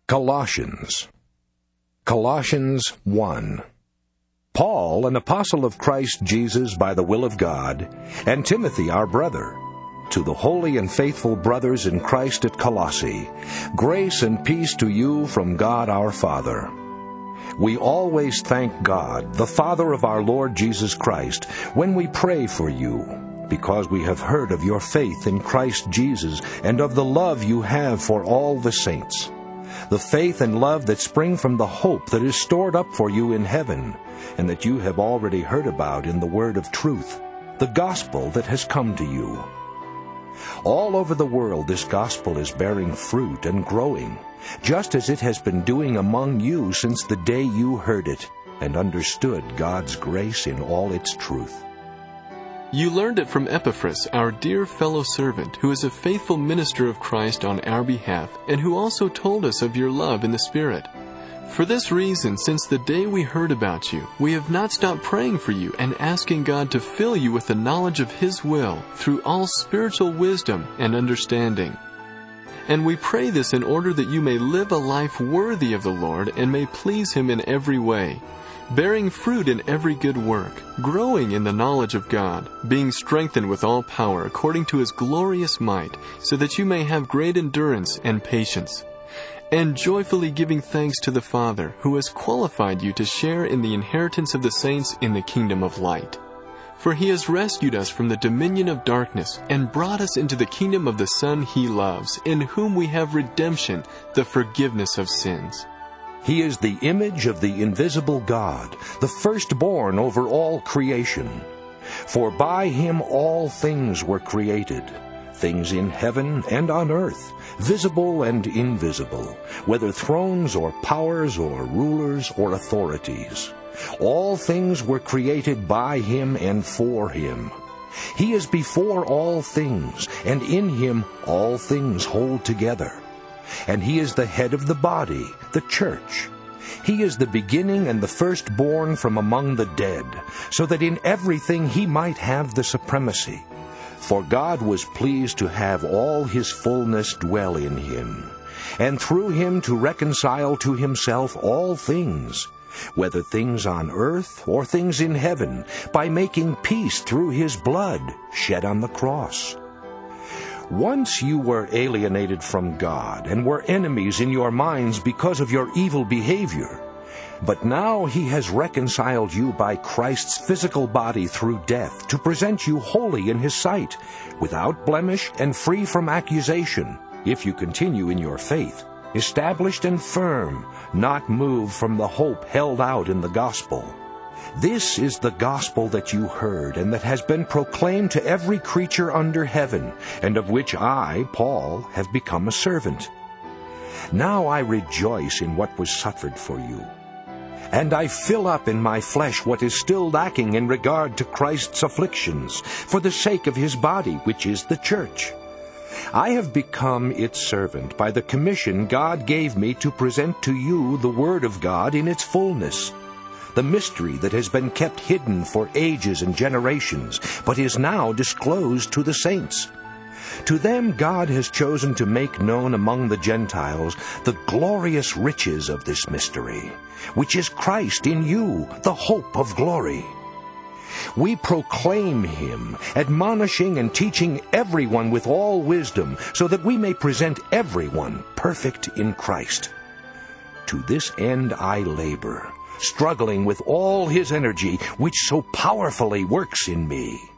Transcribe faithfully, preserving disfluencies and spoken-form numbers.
Colossians. Colossians one. Paul, an apostle of Christ Jesus by the will of God, and Timothy our brother, to the holy and faithful brothers in Christ at Colossae, grace and peace to you from God our Father. We always thank God, the Father of our Lord Jesus Christ, when we pray for you, because we have heard of your faith in Christ Jesus and of the love you have for all the saints, the faith and love that spring from the hope that is stored up for you in heaven, and that you have already heard about in the word of truth, the gospel that has come to you. All over the world this gospel is bearing fruit and growing, just as it has been doing among you since the day you heard it and understood God's grace in all its truth. You learned it from Epaphras, our dear fellow servant, who is a faithful minister of Christ on our behalf, and who also told us of your love in the Spirit. For this reason, since the day we heard about you, we have not stopped praying for you and asking God to fill you with the knowledge of His will through all spiritual wisdom and understanding. And we pray this in order that you may live a life worthy of the Lord and may please Him in every way, bearing fruit in every good work, growing in the knowledge of God, being strengthened with all power according to His glorious might, so that you may have great endurance and patience, and joyfully giving thanks to the Father, who has qualified you to share in the inheritance of the saints in the kingdom of light. For He has rescued us from the dominion of darkness and brought us into the kingdom of the Son He loves, in whom we have redemption, the forgiveness of sins. He is the image of the invisible God, the firstborn over all creation. For by Him all things were created, things in heaven and on earth, visible and invisible, whether thrones or powers or rulers or authorities. All things were created by Him and for Him. He is before all things, and in Him all things hold together. And He is the head of the body, the church. He is the beginning and the firstborn from among the dead, so that in everything He might have the supremacy. For God was pleased to have all His fullness dwell in Him, and through Him to reconcile to Himself all things, whether things on earth or things in heaven, by making peace through His blood shed on the cross. Once you were alienated from God and were enemies in your minds because of your evil behavior. But now He has reconciled you by Christ's physical body through death to present you holy in His sight, without blemish and free from accusation, if you continue in your faith, established and firm, not moved from the hope held out in the gospel. This is the gospel that you heard and that has been proclaimed to every creature under heaven, and of which I, Paul, have become a servant. Now I rejoice in what was suffered for you, and I fill up in my flesh what is still lacking in regard to Christ's afflictions, for the sake of His body, which is the church. I have become its servant by the commission God gave me to present to you the Word of God in its fullness, the mystery that has been kept hidden for ages and generations, but is now disclosed to the saints. To them God has chosen to make known among the Gentiles the glorious riches of this mystery, which is Christ in you, the hope of glory. We proclaim Him, admonishing and teaching everyone with all wisdom, so that we may present everyone perfect in Christ. To this end I labor, struggling with all His energy, which so powerfully works in me.